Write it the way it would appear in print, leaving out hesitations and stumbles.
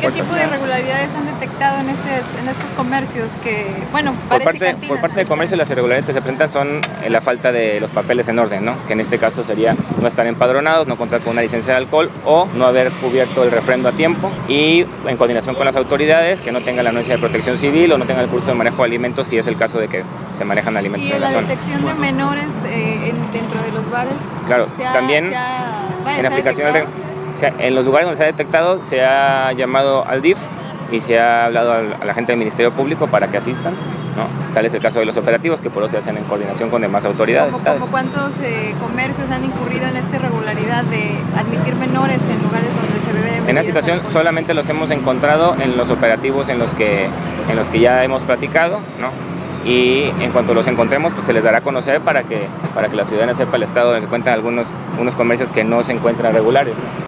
¿Qué tipo de irregularidades han detectado en estos comercios que, bueno, por parte de comercio, las irregularidades que se presentan son la falta de los papeles en orden, ¿no? Que en este caso sería no estar empadronados, no contar con una licencia de alcohol o no haber cubierto el refrendo a tiempo, y en coordinación con las autoridades que no tengan la anuencia de protección civil o no tengan el curso de manejo de alimentos si es el caso de que se manejan alimentos en la zona. ¿Y la detección de menores dentro de los bares? Claro, también en aplicación en los lugares donde se ha detectado se ha llamado al DIF y se ha hablado a la gente del Ministerio Público para que asistan, ¿no? Tal es el caso de los operativos, que por eso se hacen en coordinación con demás autoridades. ¿Cómo cuántos comercios han incurrido en esta irregularidad de admitir menores en lugares donde se bebe? En esa situación solamente los hemos encontrado en los operativos en los que ya hemos platicado, ¿no? Y en cuanto los encontremos, pues se les dará a conocer para que la ciudadanía sepa el estado en el que cuentan unos comercios que no se encuentran regulares, ¿no?